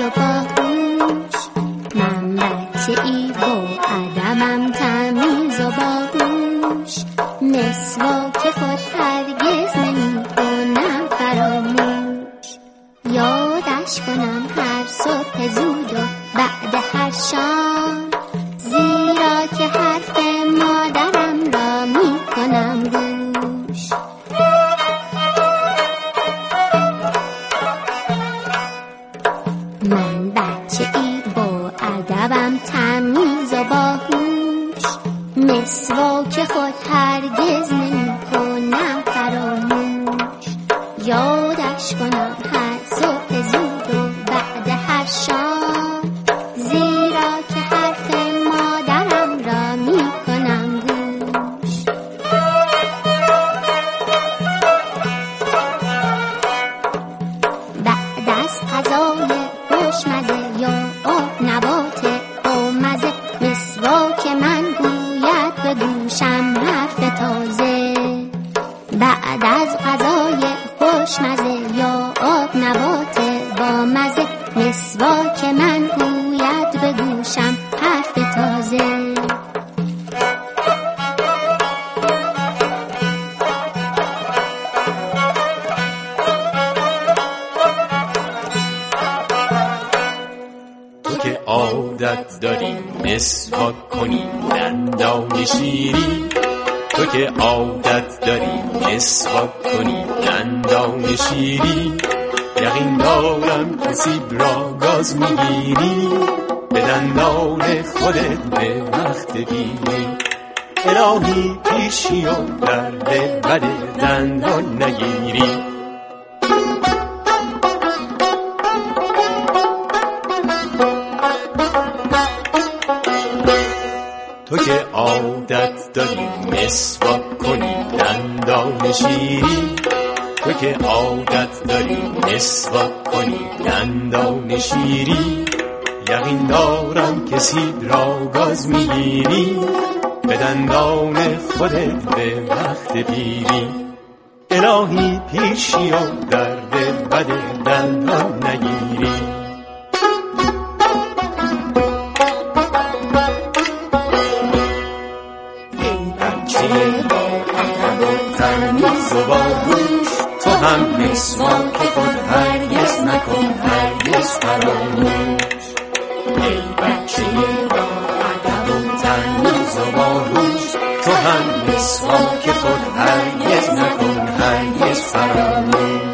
و باهوش، من بچه ای با ادبم تمیز و باهوش، مسواک خود هرگز نمی کنم فراموش، یادش کنم هر صبح زود و بعد هر شام، زیرا که حرف مادرم را می کنم گوش. من بچه ای با ادبم تمیز و باهوش، مسواک خود هرگز نمی کنم فراموش، یادش کنم هر صبح زود و بعد هر شام، زیرا که حرف مادرم را می کنم گوش. بعد از غذای خوشمزه یا آب نبات بامزه، مسواک من گوید به گوشم حرف تازه. بعد از غذای خوشمزه یا آب نبات بامزه، مسواک من گوید به گوشم حرف تازه. تو که عادت داری مسواک کنی دندان شیری، تو که عادت داری مسواک کنی دندان شیری، یقین دارم که سیب را گاز میگیری، به دندان خودت به وقت پیری. الهی پیشی و درد بد دندان نگیری. تو که عادت داری مسواک کنی دندان شیری، تو که عادت داری مسواک کنی دندان شیری، یقین دارم که سیب را گاز میگیری، به دندان خودت به وقت پیری. الهی پیشی و درد بد دندان نگیری. تمیز و باهوش، تو هم مسواک خود هرگز نکن هرگز فراموش. ای بچه با ادب و تمیز و باهوش، تو هم مسواک خود هرگز نکن هرگز فراموش.